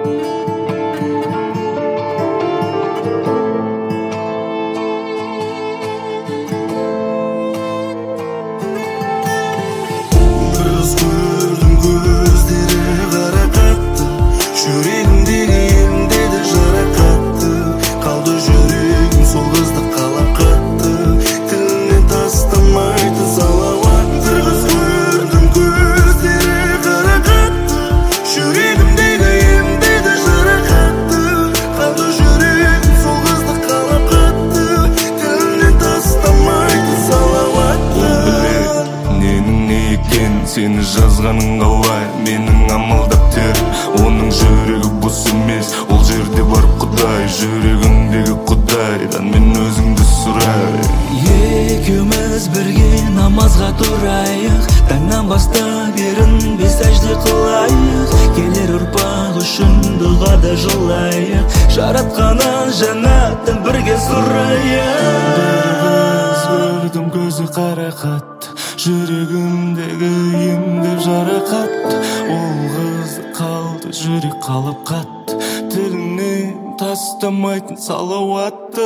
Seni жазғаның қалай, менің амалдап терім. Оның жүрегі бос емес, ол жерде бар Құдай. Жүрегіңдегі Құдайдан мен өзіңді сұрай. Екеуміз бірге намазға тұрайық, таңнан бастап ерінбей сәжде қылайық. Келер ұрпақ үшін дұғада жолайық, жаратқаннан жәннаттан бірге сұрайық. Көрдім көзі қарақат, жүрегімдегі емдеп жарақат. Ол қызды қалды жүрек қалып қатты, тілінен тастамайтын салауатты.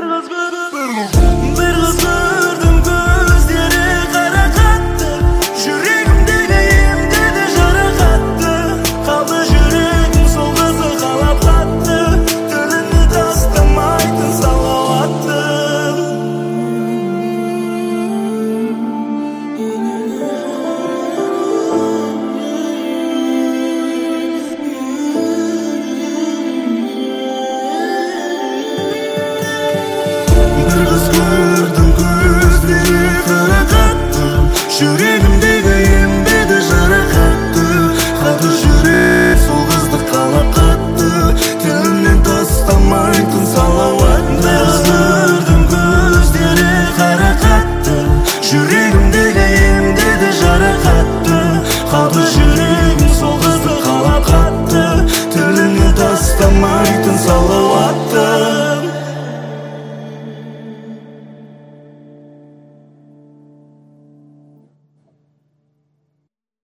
Bir kız gördüm gözleri karakattı, yüreğimdeki emdedi jarakattı. Kaldı yüreğim sol kızı kalap kattı, dilini tastamaydın salavattı. Bir kız gördüm gözleri karakattı, yüreğimdeki emdedi jarakattı. Kaldı yürek sol kızdı kalap kattı, dilinden tastamaydın salavattı. Bir kız gördüm gözleri karakattı, yüreğimdeki emdedi jarakattı. Kaldı yüreğim